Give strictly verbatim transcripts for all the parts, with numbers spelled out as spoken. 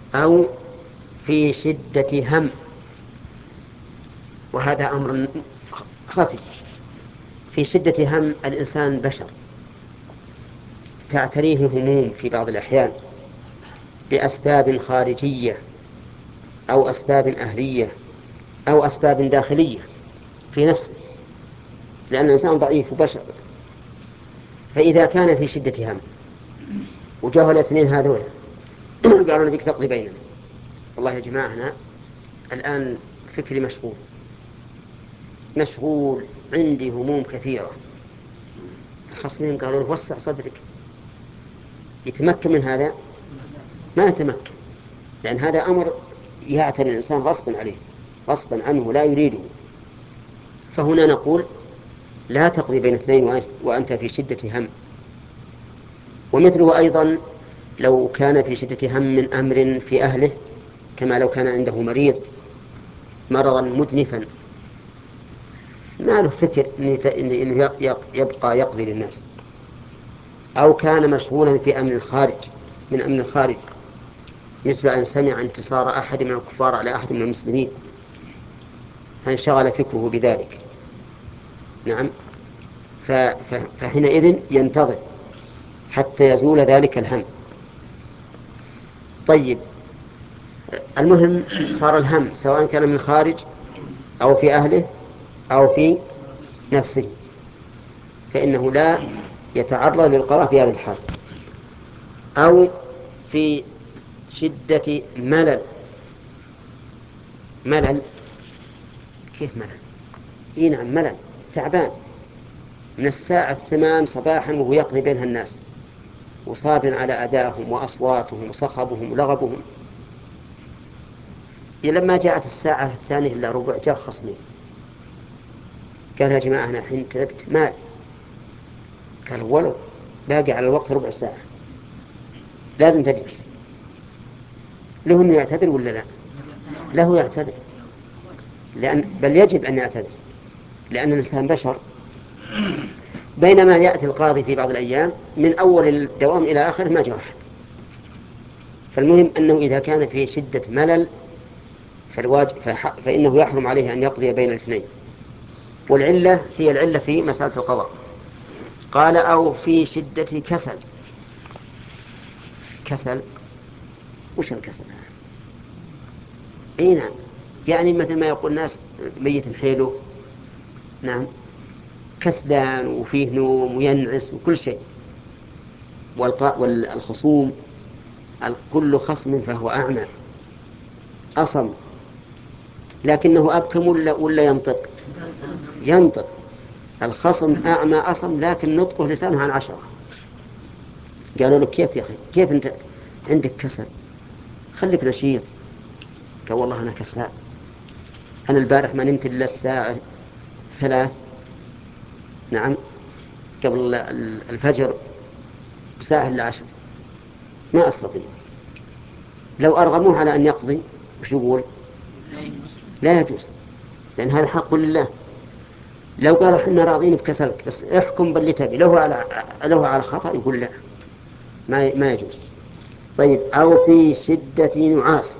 أو في شدة هم، وهذا أمر خفي. في شدة هم الإنسان بشر تعتريه هموم في بعض الأحيان لأسباب خارجية أو أسباب أهلية أو أسباب داخلية في نفسه، لأن الإنسان ضعيف وبشر. فإذا كان في شدة هم وجاءوا الاثنين هذول قالوا نبيك تقضي بيننا، والله يا جماعة أنا الآن فكري مشغول مشغول عندي هموم كثيرة. الخصمين قالوا له وسع صدرك، يتمكن من هذا؟ ما يتمكن، لأن هذا أمر يعتري الإنسان غصبا عليه، غصبا عنه لا يريده. فهنا نقول لا تقضي بين اثنين وأنت في شدة هم. ومثله أيضا لو كان في شدة هم من أمر في أهله، كما لو كان عنده مريض مرضا مدنفا ما له فكر أنه يبقى يقضي للناس، أو كان مشغولا في أمن الخارج من أمن الخارج، مثل أن سمع انتصار أحد من الكفار على أحد من المسلمين فانشغل فكره بذلك. نعم. فحينئذ ينتظر حتى يزول ذلك الهم. طيب، المهم صار الهم سواء كان من خارج أو في أهله أو في نفسه، فإنه لا يتعرض للقضاء في هذه الحال. أو في شدة ملل. ملل كيف ملل؟ إيه نعم ملل، تعبان من الساعة الثمان صباحا وهو يقضي بينها الناس وصاب على أدائهم وأصواتهم وصخبهم ولغبهم. لما جاءت الساعة الثانية إلا ربع جاء خصمي قال يا جماعة أنا الحين تعبت ما قال ولو باقي على الوقت ربع ساعة لازم تجلس. له أنه يعتذر ولا لا؟ له يعتذر، لأن بل يجب أن يعتذر، لأن الإنسان بشر. بينما يأتي القاضي في بعض الأيام من أول الدوام إلى آخره ما جاء أحد. فالمهم أنه إذا كان في شدة ملل فالواجب فإنه يحرم عليه أن يقضي بين الاثنين. والعلة هي العلة في مسألة القضاء. قال أو في شدة كسل. كسل وش الكسل؟ اي نعم، يعني مثل ما يقول الناس ميت حيله. نعم، كسلان وفيه نوم وينعس وكل شيء. والخصوم كل خصم فهو أعمى أصم، لكنه أبكم ولا, ولا ينطق؟ ينطق. الخصم أعمى أصم لكن نطقه لسانه عن عشرة. قالوا له كيف يا أخي كيف أنت عندك كسل؟ خليك نشيط. قال والله أنا كسلان، أنا البارح ما نمت إلا الساعة ثلاث. نعم، قبل الفجر بساعة إلا عشر ما أستطيع. لو أرغموه على أن يقضي وش يقول؟ لا يجوز، لأن هذا حق لله. لو قالوا حنا راضين بكسلك بس احكم باللي تبي، له على له على خطأ يقول لا، ما ما يجوز. طيب، أو في شدة نعاس.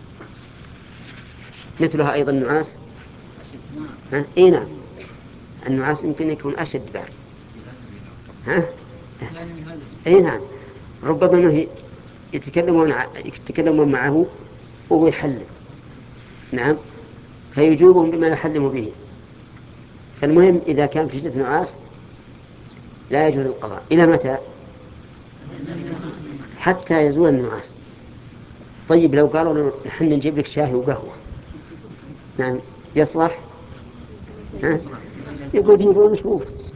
مثلها أيضا النعاس. ها؟ إيه نعم، النعاس يمكن يكون أشد بعد. ها؟ إيه نعم، ربما أنه يتكلمون يتكلمون معه وهو يحلم. نعم، فيجوبهم بما يحلم به. فالمهم إذا كان في شدة نعاس لا يجوز القضاء. إلى متى؟ حتى يزول النعاس. طيب لو قالوا له نحن نجيب لك شاي وقهوة، نعم يصلح؟ ها؟ يقول جيبوا مشبوه.